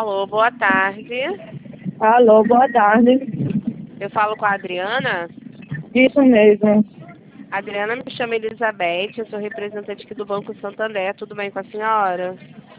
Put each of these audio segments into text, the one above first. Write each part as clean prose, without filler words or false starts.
Alô, boa tarde. Alô, boa tarde. Eu falo com a Adriana. Isso mesmo. Adriana, me chama Elizabeth, eu sou representante aqui do Banco Santander. Tudo bem com a senhora?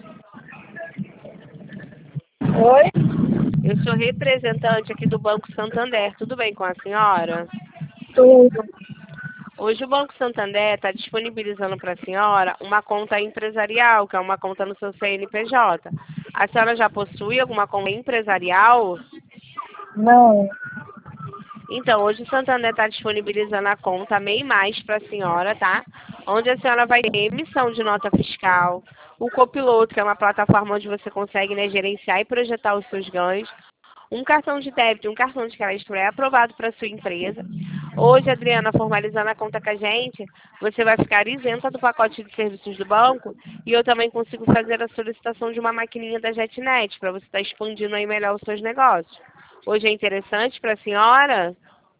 Oi? Eu sou representante aqui do Banco Santander. Tudo bem com a senhora? Tudo. Hoje o Banco Santander está disponibilizando para a senhora uma conta empresarial, que é uma conta no seu CNPJ. A senhora já possui alguma conta empresarial? Não. Então, hoje o Santander está disponibilizando a conta MEI Mais para a senhora, tá? Onde a senhora vai ter emissão de nota fiscal, o Copiloto, que é uma plataforma onde você consegue, né, gerenciar e projetar os seus ganhos, um cartão de débito e um cartão de crédito é aprovado para a sua empresa. Hoje, Adriana, formalizando a conta com a gente, você vai ficar isenta do pacote de serviços do banco e eu também consigo fazer a solicitação de uma maquininha da JetNet para você estar expandindo aí melhor os seus negócios. Hoje é interessante para a senhora?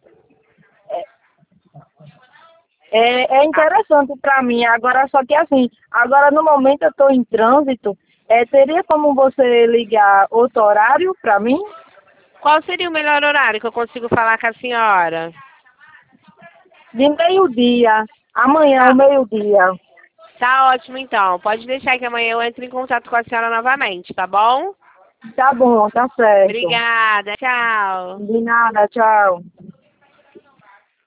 É interessante para mim. Agora, só que assim, agora no momento eu estou em trânsito. Teria como você ligar outro horário para mim? Qual seria o melhor horário que eu consigo falar com a senhora? De meio-dia. Amanhã, ao Tá, meio-dia. tá ótimo então. Pode deixar que amanhã eu entre em contato com a senhora novamente, tá bom? Tá bom, tá certo. Obrigada, tchau. De nada, tchau.